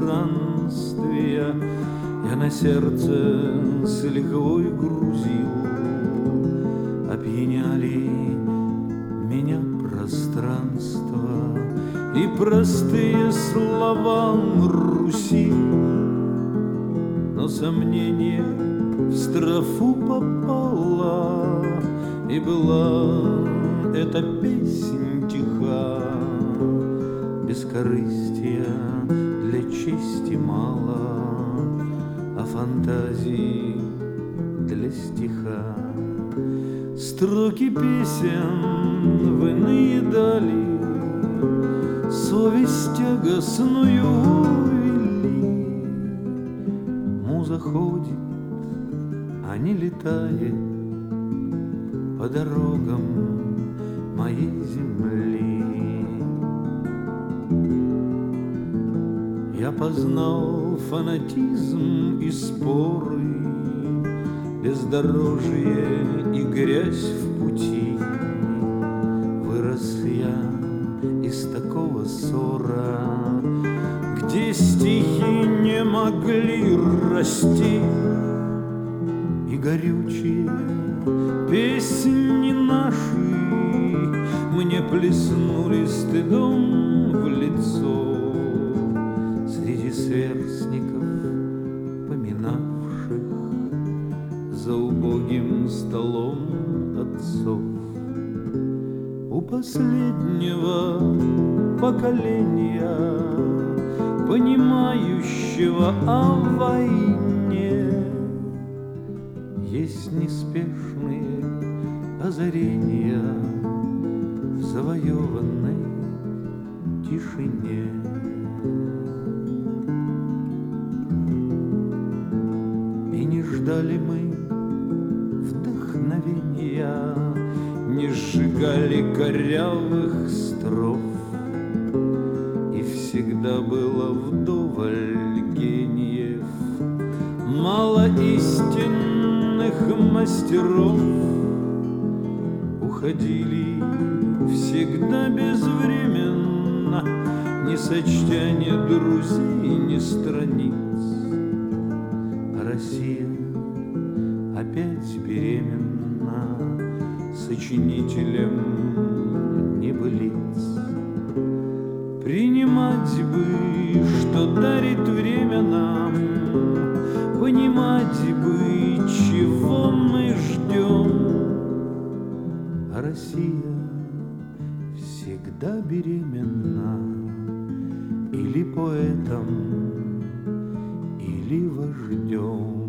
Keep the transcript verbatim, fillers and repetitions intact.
странствия я на сердце с лихвой грузил. Опьяняли меня пространство и простые слова Руси, но сомнение в строфу попало, и была эта песнь тиха. Бескорыстия для чести мало, а фантазии для стиха. Строки песен в иные дали совесть тягостную вели. Муза ходит, а не летает по дорогам моей земли. Я познал фанатизм и споры, бездорожье и грязь в пути. Вырос я из такого ссора, где стихи не могли расти, и горючие песни наши мне плеснули стыдом в лицо. Среди сверстников, поминавших за убогим столом отцов, у последнего поколения, понимающего о войне, есть неспешные озарения в завоеванной тишине. И не ждали мы вдохновения, не сжигали корявых строф, и всегда было вдоволь гениев, мало истинных мастеров. Уходили всегда безвременно, не сочтя ни друзей, ни страниц. А Россия опять беременна сочинителем небылиц. Принимать бы, что дарит время нам, понимать бы, чего мы ждем. А Россия всегда беременна или поэтом, или вождем.